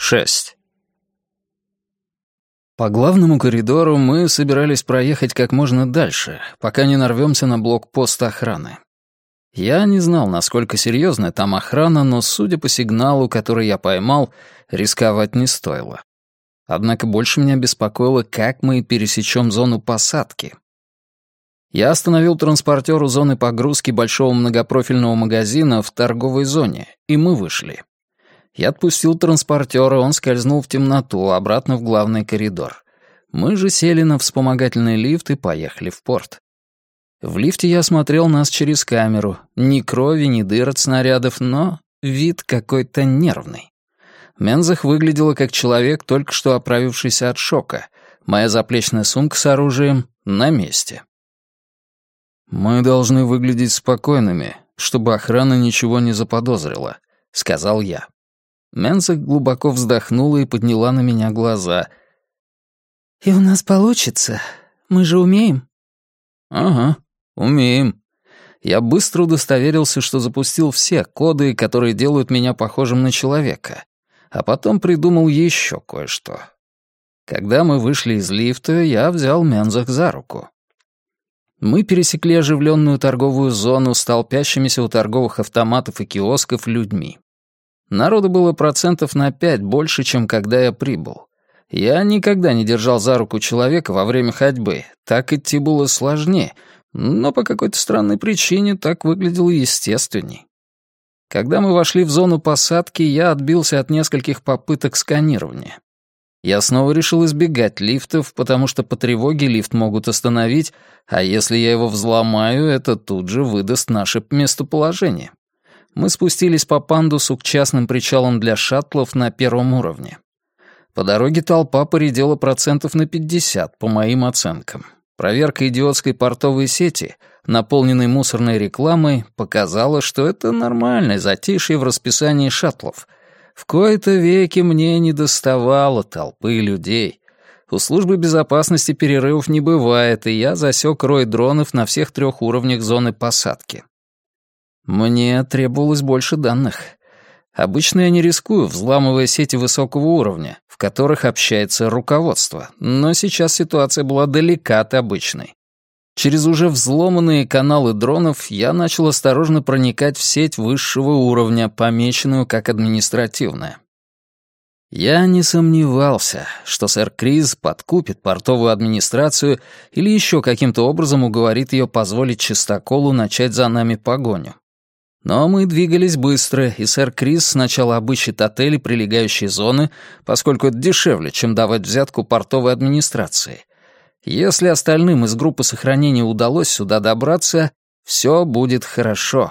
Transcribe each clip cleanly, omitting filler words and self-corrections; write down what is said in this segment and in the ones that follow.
6. По главному коридору мы собирались проехать как можно дальше, пока не нарвемся на блокпост охраны. Я не знал, насколько серьезная там охрана, но, судя по сигналу, который я поймал, рисковать не стоило. Однако больше меня беспокоило, как мы пересечем зону посадки. Я остановил транспортер у зоны погрузки большого многопрофильного магазина в торговой зоне, и мы вышли. Я отпустил транспортера, он скользнул в темноту, обратно в главный коридор. Мы же сели на вспомогательный лифт и поехали в порт. В лифте я смотрел нас через камеру. Ни крови, ни дыр от снарядов, но вид какой-то нервный. Мензах выглядела как человек, только что оправившийся от шока. Моя заплечная сумка с оружием на месте. «Мы должны выглядеть спокойными, чтобы охрана ничего не заподозрила», — сказал я. Мензах глубоко вздохнула и подняла на меня глаза. «И у нас получится. Мы же умеем?» «Ага, умеем». Я быстро удостоверился, что запустил все коды, которые делают меня похожим на человека, а потом придумал еще кое-что. Когда мы вышли из лифта, я взял Мензах за руку. Мы пересекли оживленную торговую зону с толпящимися у торговых автоматов и киосков людьми. Народу было 5% больше, чем когда я прибыл. Я никогда не держал за руку человека во время ходьбы. Так идти было сложнее, но по какой-то странной причине так выглядело естественней. Когда мы вошли в зону посадки, я отбился от нескольких попыток сканирования. Я снова решил избегать лифтов, потому что по тревоге лифт могут остановить, а если я его взломаю, это тут же выдаст наше местоположение. Мы спустились по пандусу к частным причалам для шаттлов на 1-м уровне. По дороге толпа поредела 50%, по моим оценкам. Проверка идиотской портовой сети, наполненной мусорной рекламой, показала, что это нормальное затишье в расписании шаттлов. В кои-то веки мне недоставало толпы людей. У службы безопасности перерывов не бывает, и я засек рой дронов на всех 3 уровнях зоны посадки. Мне требовалось больше данных. Обычно я не рискую, взламывая сети высокого уровня, в которых общается руководство, но сейчас ситуация была далека от обычной. Через уже взломанные каналы дронов я начал осторожно проникать в сеть высшего уровня, помеченную как административная. Я не сомневался, что сэр Криз подкупит портовую администрацию или еще каким-то образом уговорит ее позволить Чистоколу начать за нами погоню. Но мы двигались быстро, и сэр Криз сначала обыщет отели прилегающей зоны, поскольку это дешевле, чем давать взятку портовой администрации. Если остальным из группы сохранения удалось сюда добраться, все будет хорошо.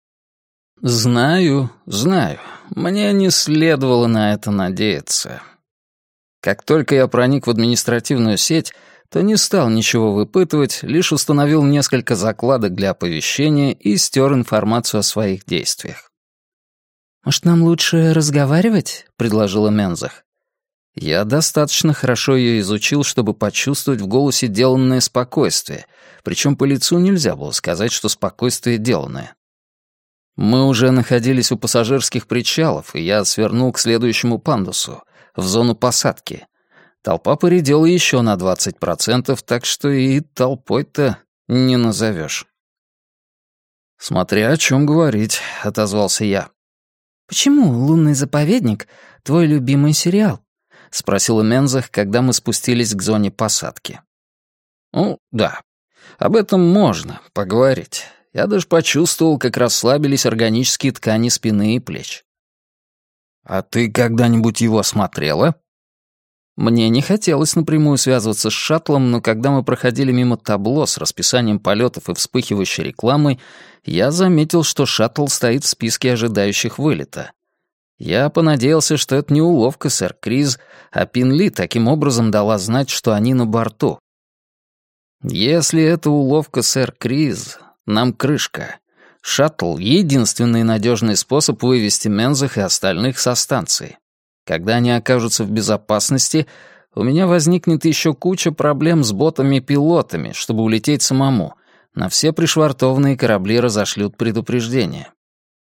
Знаю, мне не следовало на это надеяться. Как только я проник в административную сеть, то не стал ничего выпытывать, лишь установил несколько закладок для оповещения и стер информацию о своих действиях. «Может, нам лучше разговаривать?» — предложила Мензах. Я достаточно хорошо ее изучил, чтобы почувствовать в голосе деланное спокойствие, причем по лицу нельзя было сказать, что спокойствие деланное. Мы уже находились у пассажирских причалов, и я свернул к следующему пандусу, в зону посадки. Толпа поредела еще на 20%, так что и толпой-то не назовешь. «Смотря о чем говорить», — отозвался я. «Почему «Лунный заповедник» — твой любимый сериал?» — спросила Мензах, когда мы спустились к зоне посадки. «Ну, да, об этом можно поговорить. Я даже почувствовал, как расслабились органические ткани спины и плеч». «А ты когда-нибудь его смотрела?» Мне не хотелось напрямую связываться с шаттлом, но когда мы проходили мимо табло с расписанием полетов и вспыхивающей рекламой, я заметил, что шаттл стоит в списке ожидающих вылета. Я понадеялся, что это не уловка сэр Криз, а Пин Ли таким образом дала знать, что они на борту. Если это уловка сэр Криз, нам крышка. Шаттл — единственный надежный способ вывести Мензах и остальных со станции. Когда они окажутся в безопасности, у меня возникнет еще куча проблем с ботами-пилотами, чтобы улететь самому. На все пришвартованные корабли разошлют предупреждение.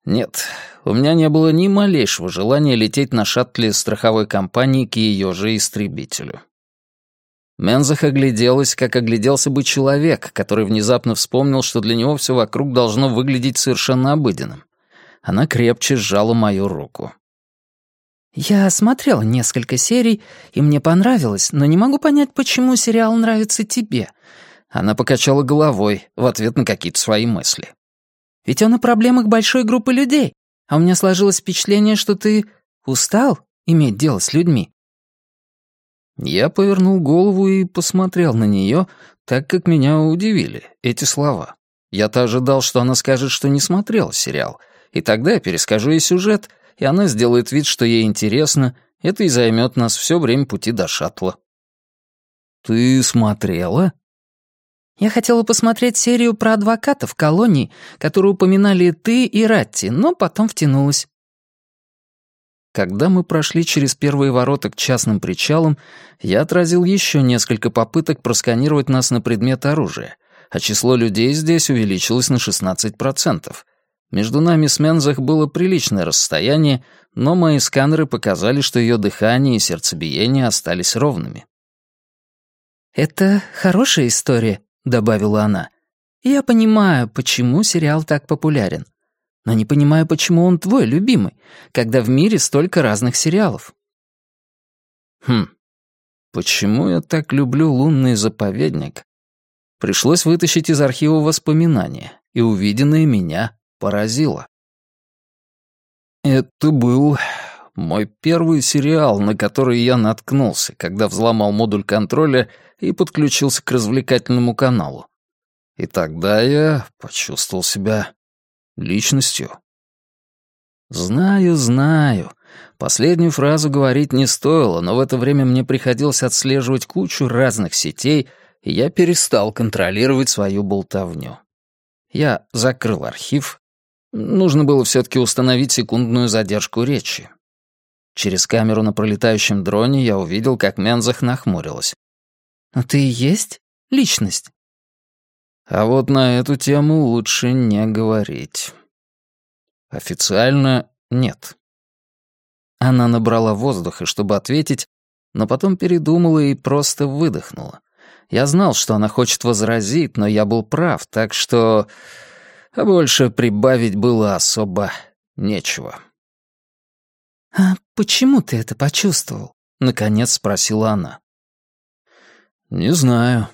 Нет, у меня не было ни малейшего желания лететь на шаттле страховой компании к ее же истребителю. Мензах огляделась, как огляделся бы человек, который внезапно вспомнил, что для него все вокруг должно выглядеть совершенно обыденным. Она крепче сжала мою руку. «Я смотрела несколько серий, и мне понравилось, но не могу понять, почему сериал нравится тебе». Она покачала головой в ответ на какие-то свои мысли. «Ведь он о проблемах большой группы людей, а у меня сложилось впечатление, что ты устал иметь дело с людьми». Я повернул голову и посмотрел на нее, так как меня удивили эти слова. Я-то ожидал, что она скажет, что не смотрела сериал, и тогда я перескажу ей сюжет, и она сделает вид, что ей интересно, это и займет нас все время пути до шаттла. «Ты смотрела?» «Я хотела посмотреть серию про адвоката в колонии, которую упоминали ты и Ратти, но потом втянулась». Когда мы прошли через первые ворота к частным причалам, я отразил еще несколько попыток просканировать нас на предмет оружия, а число людей здесь увеличилось на 16%. Между нами с Мензах было приличное расстояние, но мои сканеры показали, что ее дыхание и сердцебиение остались ровными. «Это хорошая история», — добавила она. «Я понимаю, почему сериал так популярен. Но не понимаю, почему он твой любимый, когда в мире столько разных сериалов». Почему я так люблю «Лунный заповедник»? Пришлось вытащить из архива воспоминания, и увиденное меня поразило. Это был мой первый сериал, на который я наткнулся, когда взломал модуль контроля и подключился к развлекательному каналу. И тогда я почувствовал себя личностью. Знаю. Последнюю фразу говорить не стоило, но в это время мне приходилось отслеживать кучу разных сетей, и я перестал контролировать свою болтовню. Я закрыл архив. Нужно было все-таки установить секундную задержку речи. Через камеру на пролетающем дроне я увидел, как Мензах нахмурилась. «Но ты и есть личность?» А вот на эту тему лучше не говорить. Официально нет. Она набрала воздуха, чтобы ответить, но потом передумала и просто выдохнула. Я знал, что она хочет возразить, но я был прав, так что больше прибавить было особо нечего. «А почему ты это почувствовал?» — наконец спросила она. «Не знаю».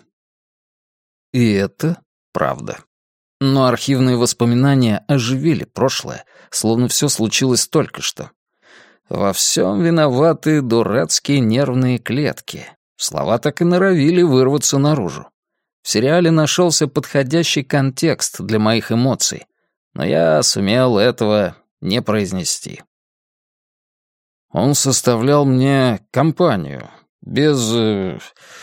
И это правда. Но архивные воспоминания оживили прошлое, словно все случилось только что. Во всем виноваты дурацкие нервные клетки. Слова так и норовили вырваться наружу. В сериале нашелся подходящий контекст для моих эмоций, но я сумел этого не произнести. Он составлял мне компанию, без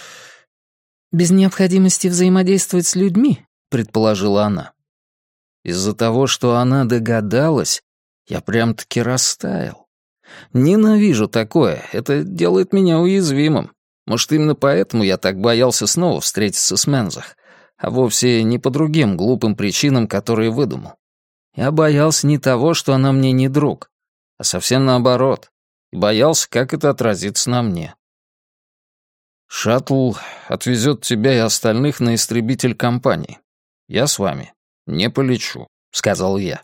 необходимости взаимодействовать с людьми, предположила она. Из-за того, что она догадалась, я прям-таки растаял. Ненавижу такое, это делает меня уязвимым. Может, именно поэтому я так боялся снова встретиться с Мензах, а вовсе не по другим глупым причинам, которые выдумал. Я боялся не того, что она мне не друг, а совсем наоборот, и боялся, как это отразится на мне. «Шаттл отвезет тебя и остальных на истребитель компании. Я с вами не полечу», — сказал я.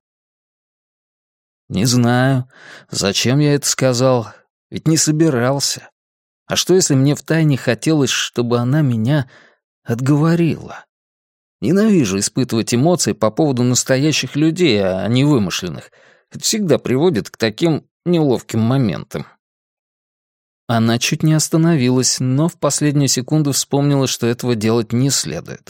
Не знаю, зачем я это сказал, ведь не собирался. А что, если мне втайне хотелось, чтобы она меня отговорила? Ненавижу испытывать эмоции по поводу настоящих людей, а не вымышленных. Это всегда приводит к таким неловким моментам. Она чуть не остановилась, но в последнюю секунду вспомнила, что этого делать не следует.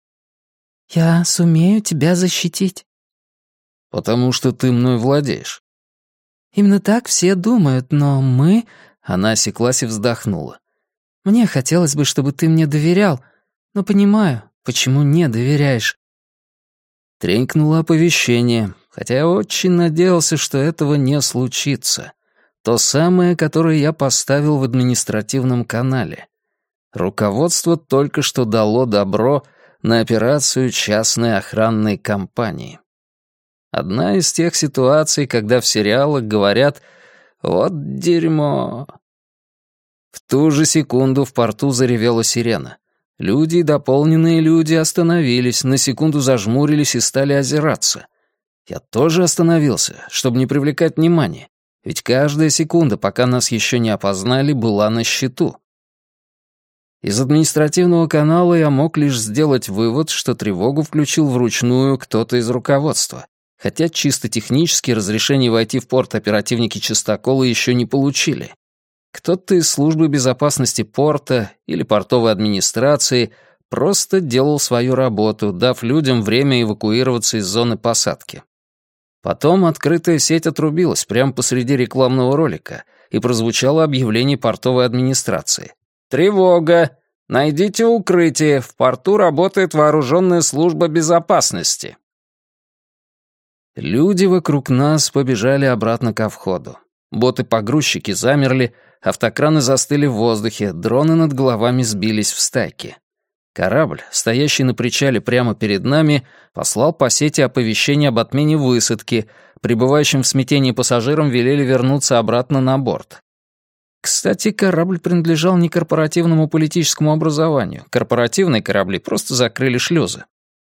«Я сумею тебя защитить». «Потому что ты мной владеешь». «Именно так все думают, но мы...» Она осеклась и вздохнула. «Мне хотелось бы, чтобы ты мне доверял, но понимаю, почему не доверяешь». Тренькнуло оповещение, хотя я очень надеялся, что этого не случится. То самое, которое я поставил в административном канале. Руководство только что дало добро на операцию частной охранной компании. Одна из тех ситуаций, когда в сериалах говорят «вот дерьмо». В ту же секунду в порту заревела сирена. Люди и дополненные люди остановились, на секунду зажмурились и стали озираться. Я тоже остановился, чтобы не привлекать внимания, ведь каждая секунда, пока нас еще не опознали, была на счету. Из административного канала я мог лишь сделать вывод, что тревогу включил вручную кто-то из руководства, хотя чисто технически разрешение войти в порт оперативники Чистокола еще не получили. Кто-то из службы безопасности порта или портовой администрации просто делал свою работу, дав людям время эвакуироваться из зоны посадки. Потом открытая сеть отрубилась прямо посреди рекламного ролика, и прозвучало объявление портовой администрации. «Тревога! Найдите укрытие! В порту работает вооруженная служба безопасности!» Люди вокруг нас побежали обратно ко входу. Боты-погрузчики замерли, автокраны застыли в воздухе, дроны над головами сбились в стайки. Корабль, стоящий на причале прямо перед нами, послал по сети оповещение об отмене высадки. Прибывающим в смятении пассажирам велели вернуться обратно на борт. Кстати, корабль принадлежал не корпоративному политическому образованию. Корпоративные корабли просто закрыли шлюзы.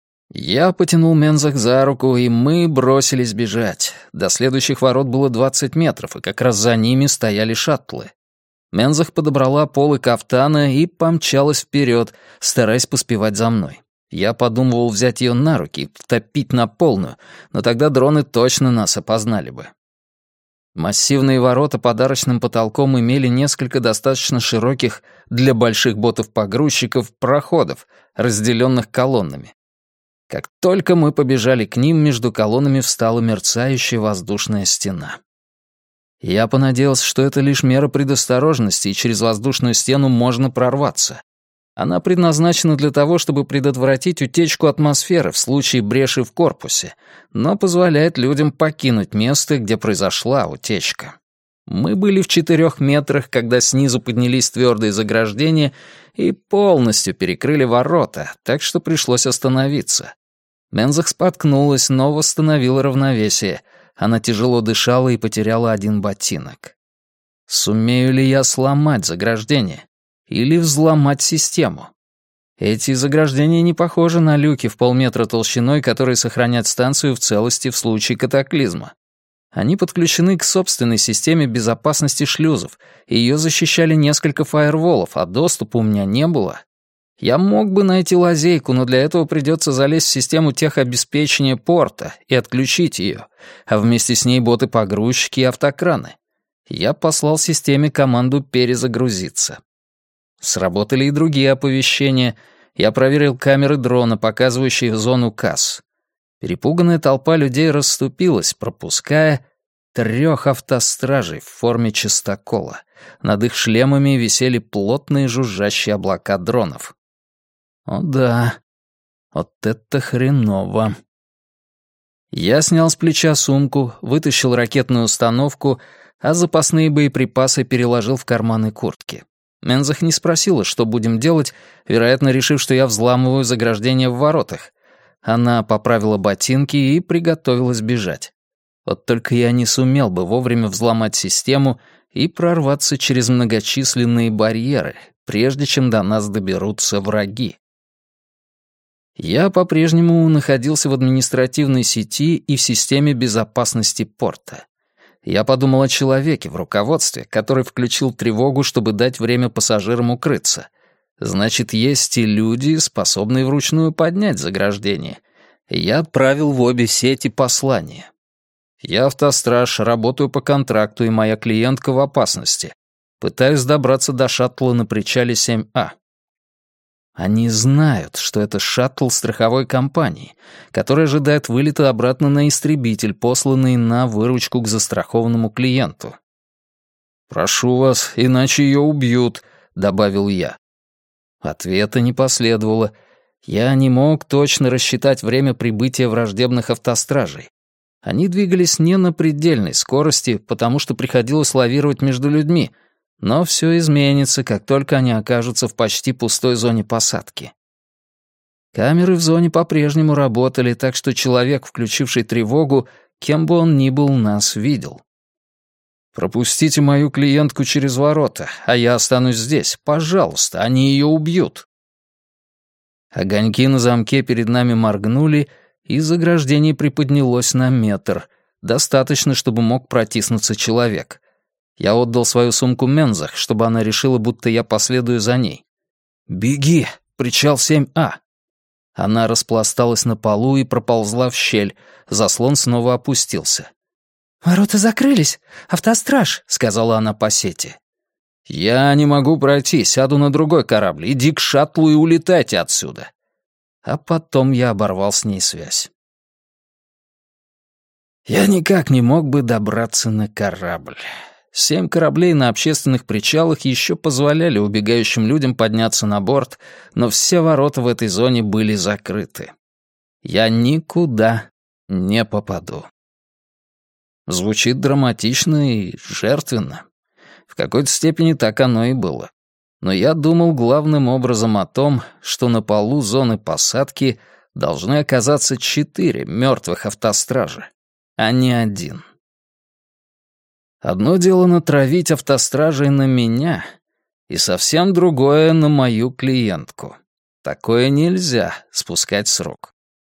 Я потянул Мензах за руку, и мы бросились бежать. До следующих ворот было 20 метров, и как раз за ними стояли шаттлы. Мензах подобрала полы кафтана и помчалась вперед, стараясь поспевать за мной. Я подумывал взять ее на руки и втопить на полную, но тогда дроны точно нас опознали бы. Массивные ворота под арочным потолком имели несколько достаточно широких для больших ботов-погрузчиков проходов, разделенных колоннами. Как только мы побежали к ним, между колоннами встала мерцающая воздушная стена. Я понадеялся, что это лишь мера предосторожности, и через воздушную стену можно прорваться. Она предназначена для того, чтобы предотвратить утечку атмосферы в случае бреши в корпусе, но позволяет людям покинуть место, где произошла утечка. Мы были в 4 метрах, когда снизу поднялись твердые заграждения и полностью перекрыли ворота, так что пришлось остановиться. Мензах споткнулась, но восстановила равновесие. Она тяжело дышала и потеряла один ботинок. Сумею ли я сломать заграждение? Или взломать систему? Эти заграждения не похожи на люки в полметра толщиной, которые сохранят станцию в целости в случае катаклизма. Они подключены к собственной системе безопасности шлюзов, и ее защищали несколько фаерволов, а доступа у меня не было. Я мог бы найти лазейку, но для этого придется залезть в систему техобеспечения порта и отключить ее, а вместе с ней боты-погрузчики и автокраны. Я послал системе команду перезагрузиться. Сработали и другие оповещения. Я проверил камеры дрона, показывающие зону КАС. Перепуганная толпа людей расступилась, пропуская 3 автостражей в форме чистокола. Над их шлемами висели плотные жужжащие облака дронов. О да, вот это хреново. Я снял с плеча сумку, вытащил ракетную установку, а запасные боеприпасы переложил в карманы куртки. Мензах не спросила, что будем делать, вероятно, решив, что я взламываю заграждение в воротах. Она поправила ботинки и приготовилась бежать. Вот только я не сумел бы вовремя взломать систему и прорваться через многочисленные барьеры, прежде чем до нас доберутся враги. Я по-прежнему находился в административной сети и в системе безопасности порта. Я подумал о человеке в руководстве, который включил тревогу, чтобы дать время пассажирам укрыться. Значит, есть и люди, способные вручную поднять заграждение. Я отправил в обе сети послание. Я автостраж, работаю по контракту, и моя клиентка в опасности. Пытаюсь добраться до шаттла на причале 7А. Они знают, что это шаттл страховой компании, который ожидает вылета обратно на истребитель, посланный на выручку к застрахованному клиенту. «Прошу вас, иначе ее убьют», — добавил я. Ответа не последовало. Я не мог точно рассчитать время прибытия враждебных автостражей. Они двигались не на предельной скорости, потому что приходилось лавировать между людьми, но все изменится, как только они окажутся в почти пустой зоне посадки. Камеры в зоне по-прежнему работали, так что человек, включивший тревогу, кем бы он ни был, нас видел. «Пропустите мою клиентку через ворота, а я останусь здесь. Пожалуйста, они ее убьют». Огоньки на замке перед нами моргнули, и заграждение приподнялось на метр. Достаточно, чтобы мог протиснуться человек. Я отдал свою сумку Мензах, чтобы она решила, будто я последую за ней. «Беги! Причал 7А!» Она распласталась на полу и проползла в щель. Заслон снова опустился. «Ворота закрылись. Автостраж», — сказала она по сети. «Я не могу пройти. Сяду на другой корабль. Иди к шаттлу и улетайте отсюда». А потом я оборвал с ней связь. Я никак не мог бы добраться на корабль. 7 кораблей на общественных причалах еще позволяли убегающим людям подняться на борт, но все ворота в этой зоне были закрыты. Я никуда не попаду. Звучит драматично и жертвенно. В какой-то степени так оно и было. Но я думал главным образом о том, что на полу зоны посадки должны оказаться 4 мертвых автостража, а не 1. Одно дело натравить автостражей на меня, и совсем другое — на мою клиентку. Такое нельзя спускать с рук.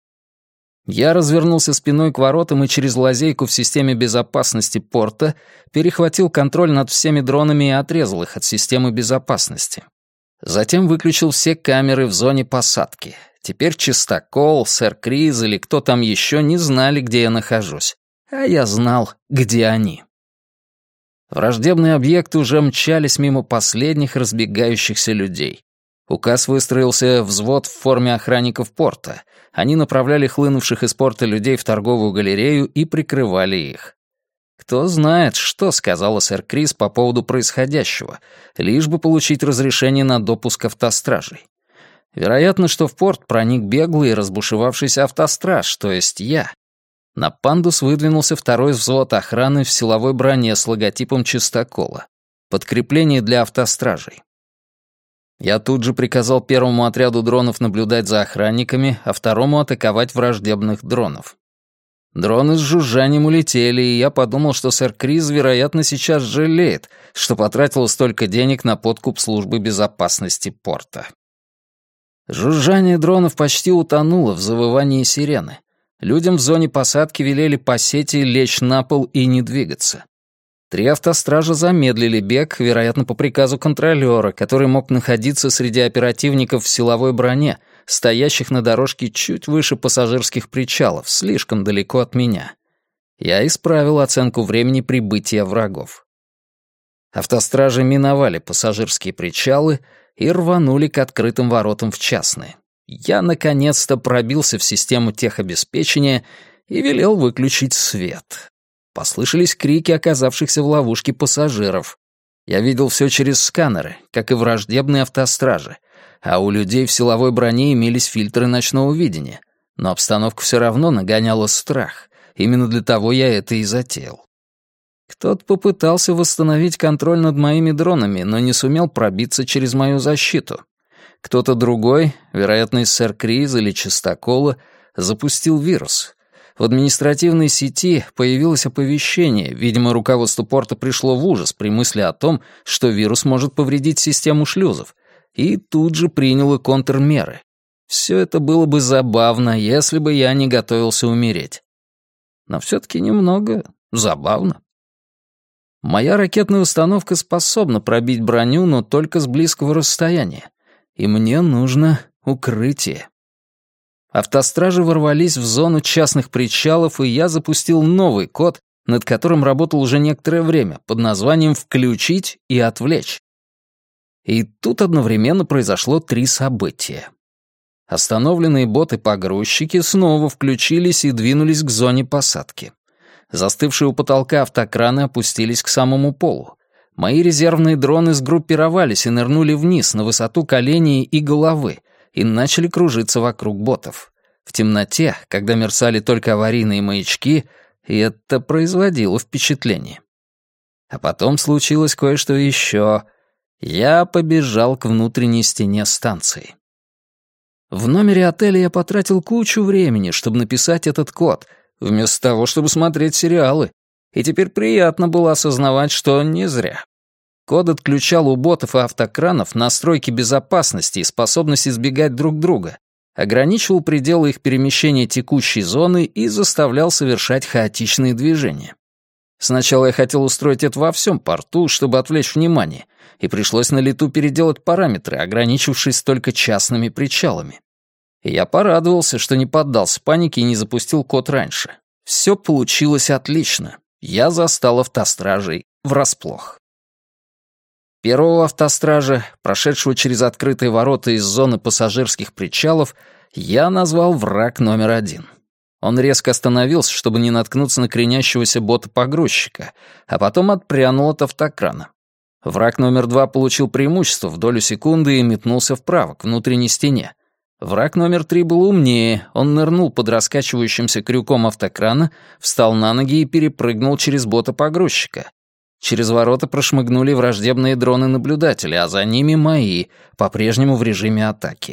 Я развернулся спиной к воротам и через лазейку в системе безопасности порта перехватил контроль над всеми дронами и отрезал их от системы безопасности. Затем выключил все камеры в зоне посадки. Теперь Чистокол, сэр Криз или кто там еще не знали, где я нахожусь. А я знал, где они. Враждебные объекты уже мчались мимо последних разбегающихся людей. УКАС выстроился взвод в форме охранников порта. Они направляли хлынувших из порта людей в торговую галерею и прикрывали их. Кто знает, что сказала сэр Крис по поводу происходящего, лишь бы получить разрешение на допуск автостражей. Вероятно, что в порт проник беглый и разбушевавшийся автостраж, то есть я. На пандус выдвинулся второй взвод охраны в силовой броне с логотипом Чистокола. Подкрепление для автостражей. Я тут же приказал первому отряду дронов наблюдать за охранниками, а второму атаковать враждебных дронов. Дроны с жужжанием улетели, и я подумал, что сэр Криз, вероятно, сейчас жалеет, что потратил столько денег на подкуп службы безопасности порта. Жужжание дронов почти утонуло в завывании сирены. Людям в зоне посадки велели по сети лечь на пол и не двигаться. 3 автостража замедлили бег, вероятно, по приказу контролера, который мог находиться среди оперативников в силовой броне, стоящих на дорожке чуть выше пассажирских причалов, слишком далеко от меня. Я исправил оценку времени прибытия врагов. Автостражи миновали пассажирские причалы и рванули к открытым воротам в частные. Я, наконец-то, пробился в систему техобеспечения и велел выключить свет. Послышались крики оказавшихся в ловушке пассажиров. Я видел все через сканеры, как и враждебные автостражи, а у людей в силовой броне имелись фильтры ночного видения, но обстановка все равно нагоняла страх. Именно для того я это и затеял. Кто-то попытался восстановить контроль над моими дронами, но не сумел пробиться через мою защиту. Кто-то другой, вероятно, из сэр Криз или Чистокола, запустил вирус. В административной сети появилось оповещение, видимо, руководству порта пришло в ужас при мысли о том, что вирус может повредить систему шлюзов, и тут же приняло контрмеры. Все это было бы забавно, если бы я не готовился умереть. Но все-таки немного забавно. Моя ракетная установка способна пробить броню, но только с близкого расстояния. И мне нужно укрытие. Автостражи ворвались в зону частных причалов, и я запустил новый код, над которым работал уже некоторое время, под названием «Включить и отвлечь». И тут одновременно произошло 3 события. Остановленные боты-погрузчики снова включились и двинулись к зоне посадки. Застывшие у потолка автокраны опустились к самому полу. Мои резервные дроны сгруппировались и нырнули вниз на высоту коленей и головы и начали кружиться вокруг ботов. В темноте, когда мерцали только аварийные маячки, это производило впечатление. А потом случилось кое-что еще. Я побежал к внутренней стене станции. В номере отеля я потратил кучу времени, чтобы написать этот код, вместо того, чтобы смотреть сериалы. И теперь приятно было осознавать, что не зря. Код отключал у ботов и автокранов настройки безопасности и способность избегать друг друга, ограничивал пределы их перемещения текущей зоны и заставлял совершать хаотичные движения. Сначала я хотел устроить это во всем порту, чтобы отвлечь внимание, и пришлось на лету переделать параметры, ограничившись только частными причалами. И я порадовался, что не поддался панике и не запустил код раньше. Все получилось отлично. Я застал автостражей врасплох. Первого автостража, прошедшего через открытые ворота из зоны пассажирских причалов, я назвал «Враг номер 1». Он резко остановился, чтобы не наткнуться на кренящегося бота-погрузчика, а потом отпрянул от автокрана. Враг номер 2 получил преимущество в долю секунды и метнулся вправо, к внутренней стене. Враг номер 3 был умнее, он нырнул под раскачивающимся крюком автокрана, встал на ноги и перепрыгнул через бота-погрузчика. Через ворота прошмыгнули враждебные дроны-наблюдатели, а за ними мои, по-прежнему в режиме атаки.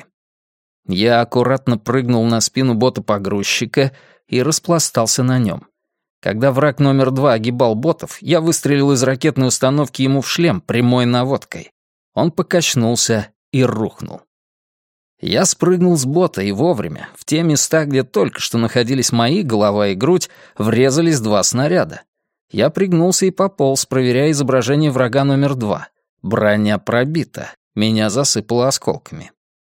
Я аккуратно прыгнул на спину бота-погрузчика и распластался на нем. Когда враг номер 2 огибал ботов, я выстрелил из ракетной установки ему в шлем прямой наводкой. Он покачнулся и рухнул. Я спрыгнул с бота и вовремя. В те места, где только что находились мои голова и грудь, врезались 2 снаряда. Я пригнулся и пополз, проверяя изображение врага номер 2. Броня пробита. Меня засыпало осколками.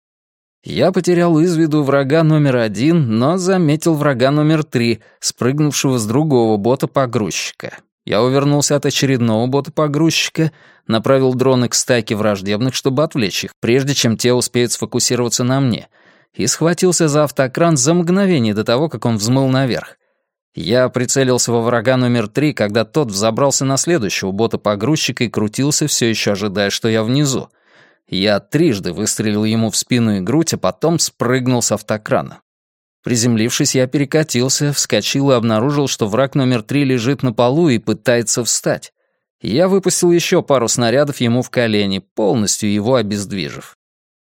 Я потерял из виду врага номер 1, но заметил врага номер 3, спрыгнувшего с другого бота-погрузчика. Я увернулся от очередного бота-погрузчика, направил дроны к стайке враждебных, чтобы отвлечь их, прежде чем те успеют сфокусироваться на мне, и схватился за автокран за мгновение до того, как он взмыл наверх. Я прицелился во врага номер 3, когда тот взобрался на следующего бота-погрузчика и крутился, все еще ожидая, что я внизу. Я трижды выстрелил ему в спину и грудь, а потом спрыгнул с автокрана. Приземлившись, я перекатился, вскочил и обнаружил, что враг номер 3 лежит на полу и пытается встать. Я выпустил еще пару снарядов ему в колени, полностью его обездвижив.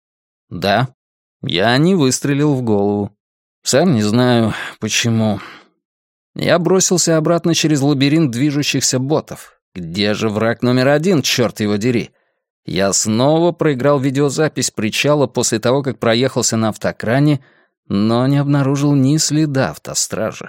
Да, я не выстрелил в голову. Сам не знаю, почему. Я бросился обратно через лабиринт движущихся ботов. Где же враг номер 1, черт его дери? Я снова проиграл видеозапись причала после того, как проехался на автокране, но не обнаружил ни следа автостража.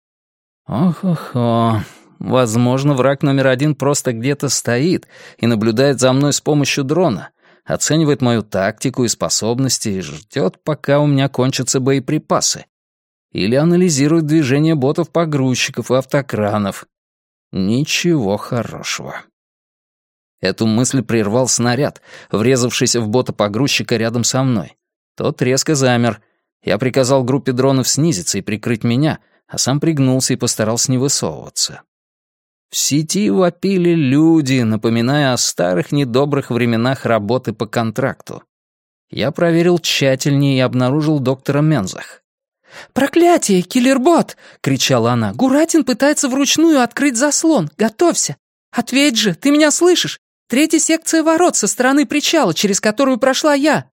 Ох-охо. Возможно, враг номер 1 просто где-то стоит и наблюдает за мной с помощью дрона, оценивает мою тактику и способности и ждет, пока у меня кончатся боеприпасы. Или анализирует движение ботов-погрузчиков и автокранов. Ничего хорошего. Эту мысль прервал снаряд, врезавшийся в бота-погрузчика рядом со мной. Тот резко замер. Я приказал группе дронов снизиться и прикрыть меня, а сам пригнулся и постарался не высовываться. В сети вопили люди, напоминая о старых недобрых временах работы по контракту. Я проверил тщательнее и обнаружил доктора Мензах. «Проклятие, киллербот!» — кричала она. «Гуратин пытается вручную открыть заслон. Готовься! Ответь же, ты меня слышишь? 3-я секция ворот со стороны причала, через которую прошла я».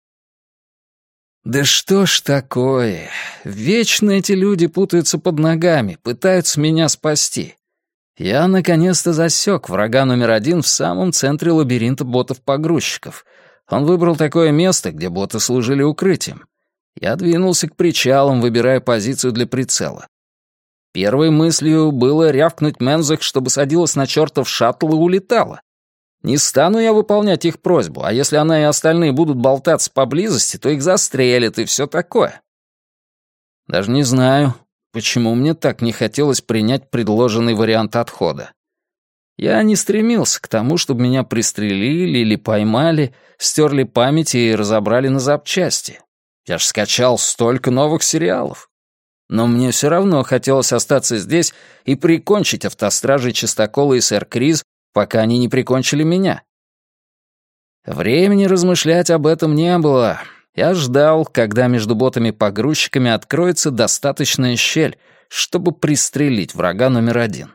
Да что ж такое? Вечно эти люди путаются под ногами, пытаются меня спасти. Я наконец-то засек врага номер 1 в самом центре лабиринта ботов-погрузчиков. Он выбрал такое место, где боты служили укрытием. Я двинулся к причалам, выбирая позицию для прицела. Первой мыслью было рявкнуть Мензах, чтобы садилась на чертов шаттл и улетала. Не стану я выполнять их просьбу, а если она и остальные будут болтаться поблизости, то их застрелят и все такое. Даже не знаю, почему мне так не хотелось принять предложенный вариант отхода. Я не стремился к тому, чтобы меня пристрелили или поймали, стерли память и разобрали на запчасти. Я ж скачал столько новых сериалов. Но мне все равно хотелось остаться здесь и прикончить автостражей Чистокола и Сэр Криз, пока они не прикончили меня. Времени размышлять об этом не было. Я ждал, когда между ботами-погрузчиками откроется достаточная щель, чтобы пристрелить врага номер 1.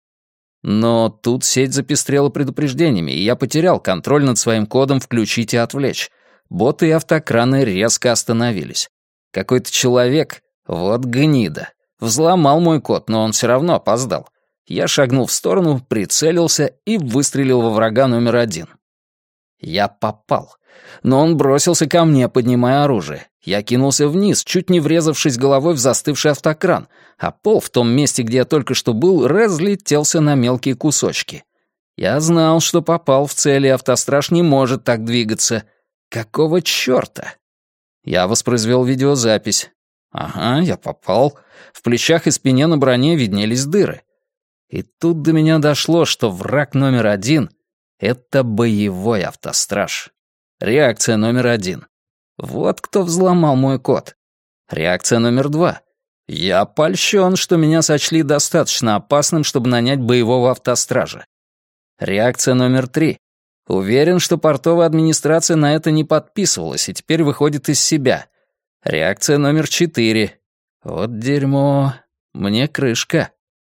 Но тут сеть запестрела предупреждениями, и я потерял контроль над своим кодом «включить и отвлечь». Боты и автокраны резко остановились. Какой-то человек, вот гнида, взломал мой код, но он все равно опоздал. Я шагнул в сторону, прицелился и выстрелил во врага номер 1. Я попал. Но он бросился ко мне, поднимая оружие. Я кинулся вниз, чуть не врезавшись головой в застывший автокран, а пол в том месте, где я только что был, разлетелся на мелкие кусочки. Я знал, что попал в цель, и автостраж не может так двигаться. Какого чёрта? Я воспроизвел видеозапись. Ага, я попал. В плечах и спине на броне виднелись дыры. И тут до меня дошло, что враг номер 1 — это боевой автостраж. Реакция номер 1. Вот кто взломал мой код. Реакция номер 2. Я польщен, что меня сочли достаточно опасным, чтобы нанять боевого автостража. Реакция номер 3. Уверен, что портовая администрация на это не подписывалась и теперь выходит из себя. Реакция номер 4. Вот дерьмо. Мне крышка.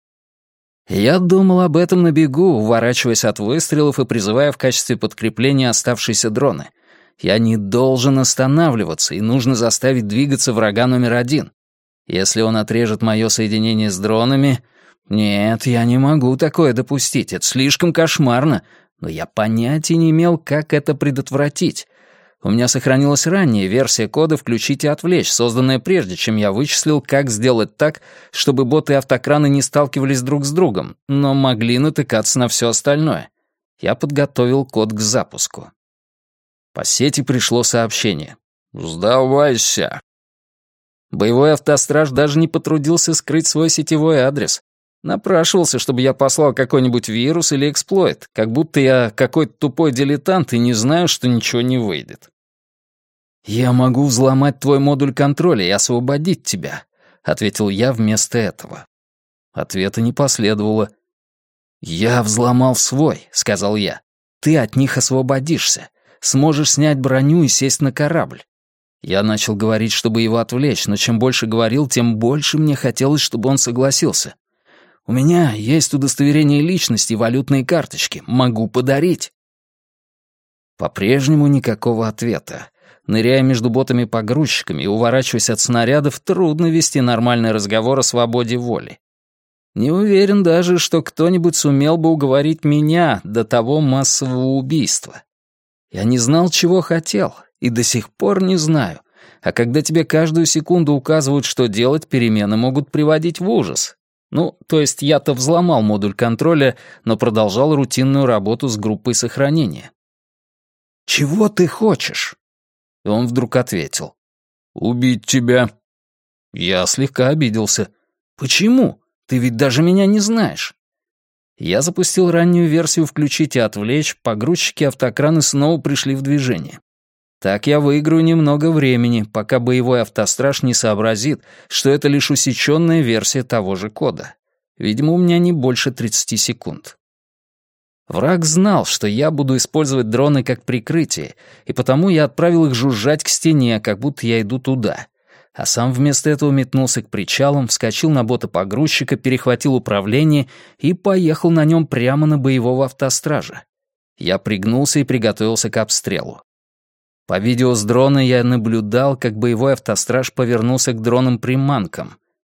Я думал об этом на бегу, уворачиваясь от выстрелов и призывая в качестве подкрепления оставшиеся дроны. Я не должен останавливаться, и нужно заставить двигаться врага номер 1. Если он отрежет мое соединение с дронами... Нет, я не могу такое допустить, это слишком кошмарно, но я понятия не имел, как это предотвратить. У меня сохранилась ранняя версия кода «Включить и отвлечь», созданная прежде, чем я вычислил, как сделать так, чтобы боты и автокраны не сталкивались друг с другом, но могли натыкаться на все остальное. Я подготовил код к запуску. По сети пришло сообщение. «Сдавайся». Боевой автостраж даже не потрудился скрыть свой сетевой адрес. Напрашивался, чтобы я послал какой-нибудь вирус или эксплойт, как будто я какой-то тупой дилетант и не знаю, что ничего не выйдет. «Я могу взломать твой модуль контроля и освободить тебя», — ответил я вместо этого. Ответа не последовало. «Я взломал свой», — сказал я. «Ты от них освободишься. Сможешь снять броню и сесть на корабль». Я начал говорить, чтобы его отвлечь, но чем больше говорил, тем больше мне хотелось, чтобы он согласился. «У меня есть удостоверение личности и валютные карточки. Могу подарить». По-прежнему никакого ответа. Ныряя между ботами-погрузчиками и уворачиваясь от снарядов, трудно вести нормальный разговор о свободе воли. Не уверен даже, что кто-нибудь сумел бы уговорить меня до того массового убийства. Я не знал, чего хотел, и до сих пор не знаю. А когда тебе каждую секунду указывают, что делать, перемены могут приводить в ужас. Ну, то есть я-то взломал модуль контроля, но продолжал рутинную работу с группой сохранения. «Чего ты хочешь?» И он вдруг ответил. «Убить тебя». Я слегка обиделся. «Почему? Ты ведь даже меня не знаешь». Я запустил раннюю версию «Включить и отвлечь», погрузчики и автокраны снова пришли в движение. Так я выиграю немного времени, пока боевой автостраж не сообразит, что это лишь усеченная версия того же кода. Видимо, у меня не больше 30 секунд. Враг знал, что я буду использовать дроны как прикрытие, и потому я отправил их жужжать к стене, как будто я иду туда. А сам вместо этого метнулся к причалам, вскочил на бота-погрузчика, перехватил управление и поехал на нем прямо на боевого автостража. Я пригнулся и приготовился к обстрелу. По видео с дрона я наблюдал, как боевой автостраж повернулся к дронам-приманкам.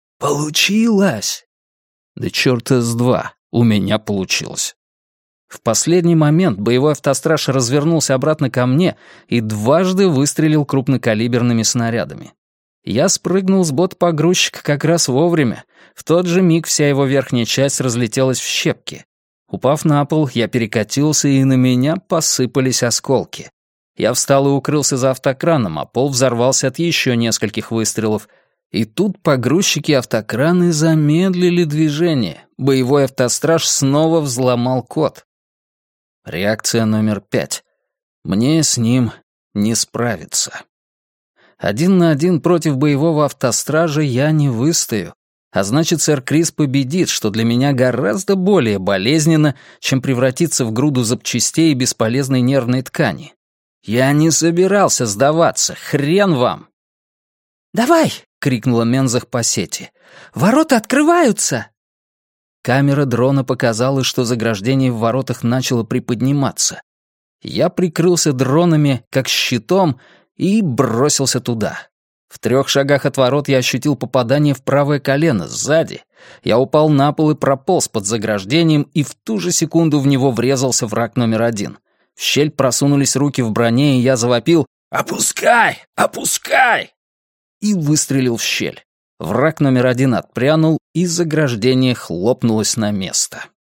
Получилось! Да чёрта с два, у меня получилось. В последний момент боевой автостраж развернулся обратно ко мне и дважды выстрелил крупнокалиберными снарядами. Я спрыгнул с бота-погрузчика как раз вовремя. В тот же миг вся его верхняя часть разлетелась в щепки. Упав на пол, я перекатился, и на меня посыпались осколки. Я встал и укрылся за автокраном, а пол взорвался от еще нескольких выстрелов. И тут погрузчики и автокраны замедлили движение. Боевой автостраж снова взломал код. Реакция номер 5. Мне с ним не справиться. 1 на 1 против боевого автостража я не выстою. А значит, сэр Крис победит, что для меня гораздо более болезненно, чем превратиться в груду запчастей и бесполезной нервной ткани. Я не собирался сдаваться, хрен вам! «Давай!» — крикнула Мензах по сети. «Ворота открываются!» Камера дрона показала, что заграждение в воротах начало приподниматься. Я прикрылся дронами, как щитом, и бросился туда. В 3 шагах от ворот я ощутил попадание в правое колено сзади. Я упал на пол и прополз под заграждением, и в ту же секунду в него врезался враг номер 1. В щель просунулись руки в броне, и я завопил «Опускай! Опускай!» и выстрелил в щель. Враг номер 1 отпрянул, и заграждение хлопнулось на место.